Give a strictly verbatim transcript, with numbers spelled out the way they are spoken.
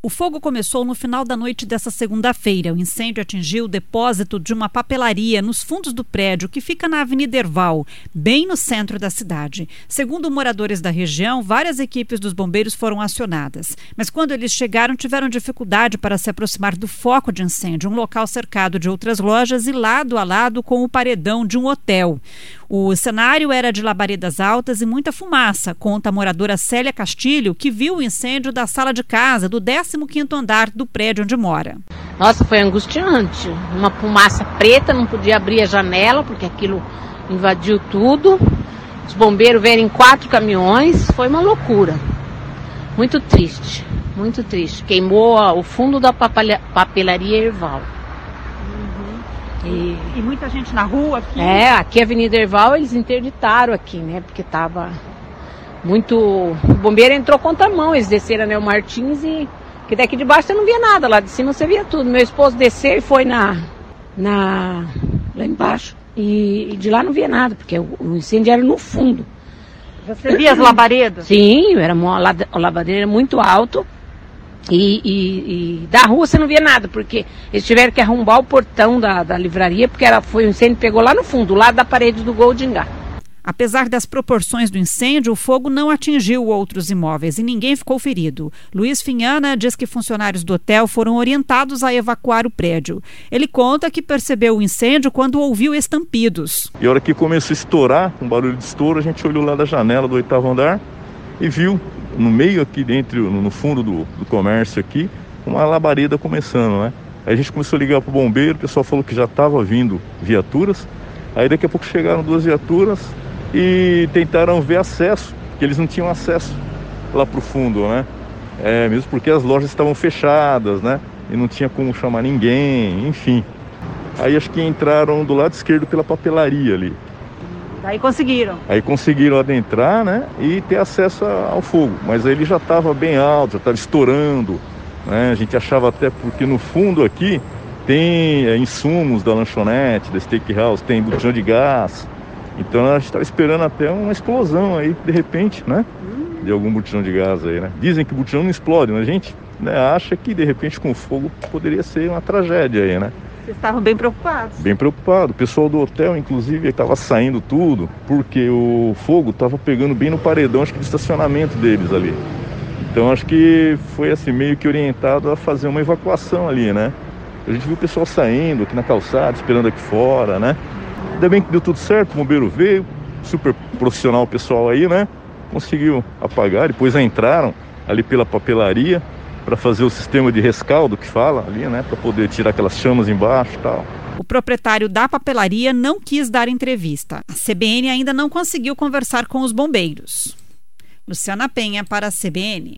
O fogo começou no final da noite dessa segunda-feira. O incêndio atingiu o depósito de uma papelaria nos fundos do prédio que fica na Avenida Herval, bem no centro da cidade. Segundo moradores da região, várias equipes dos bombeiros foram acionadas. Mas quando eles chegaram, tiveram dificuldade para se aproximar do foco de incêndio, um local cercado de outras lojas e lado a lado com o paredão de um hotel. O cenário era de labaredas altas e muita fumaça, conta a moradora Célia Castilho, que viu o incêndio da sala de casa do décimo quinto andar do prédio onde mora. Nossa, foi angustiante. Uma fumaça preta, não podia abrir a janela porque aquilo invadiu tudo. Os bombeiros vieram em quatro caminhões, foi uma loucura. Muito triste, muito triste. Queimou o fundo da papelaria Herval. E, e muita gente na rua aqui? É, aqui a Avenida Herval eles interditaram aqui, né? Porque tava muito... O bombeiro entrou contramão, eles desceram, né, o Martins e... Porque daqui de baixo você não via nada, lá de cima você via tudo. Meu esposo desceu e foi na... na lá embaixo. E, e de lá não via nada, porque o, o incêndio era no fundo. Você via as labaredas? Sim, era uma, a labareda era muito alto. E, e, e da rua você não via nada, porque eles tiveram que arrombar o portão da, da livraria, porque era, foi, o incêndio pegou lá no fundo, lá da parede do Goldingá. Apesar das proporções do incêndio, o fogo não atingiu outros imóveis e ninguém ficou ferido. Luiz Finhana diz que funcionários do hotel foram orientados a evacuar o prédio. Ele conta que percebeu o incêndio quando ouviu estampidos. E a hora que começou a estourar, um barulho de estouro, a gente olhou lá da janela do oitavo andar e viu no meio aqui dentro, no fundo do, do comércio aqui, uma labareda começando, né? Aí a gente começou a ligar para o bombeiro, o pessoal falou que já estava vindo viaturas. Aí daqui a pouco chegaram duas viaturas e tentaram ver acesso, que eles não tinham acesso lá para o fundo, né? É, mesmo porque as lojas estavam fechadas, né? E não tinha como chamar ninguém, enfim. Aí acho que entraram do lado esquerdo pela papelaria ali. Aí conseguiram. Aí conseguiram adentrar, né, e ter acesso ao fogo. Mas aí ele já estava bem alto, já estava estourando, né? A gente achava até porque no fundo aqui tem é, insumos da lanchonete, da steakhouse, tem botijão de gás. Então a gente estava esperando até uma explosão aí, de repente, né? De algum botijão de gás aí, né? Dizem que o botijão não explode, mas a gente, né, acha que de repente com fogo poderia ser uma tragédia aí, né? Vocês estavam bem preocupados? Bem preocupado. O pessoal do hotel, inclusive, estava saindo tudo, porque o fogo estava pegando bem no paredão, acho que do estacionamento deles ali. Então, acho que foi assim, meio que orientado a fazer uma evacuação ali, né? A gente viu o pessoal saindo aqui na calçada, esperando aqui fora, né? Ainda bem que deu tudo certo, o bombeiro veio, super profissional o pessoal aí, né? Conseguiu apagar, depois entraram ali pela papelaria, para fazer o sistema de rescaldo que fala ali, né, para poder tirar aquelas chamas embaixo e tal. O proprietário da papelaria não quis dar entrevista. A C B N ainda não conseguiu conversar com os bombeiros. Luciana Penha para a C B N.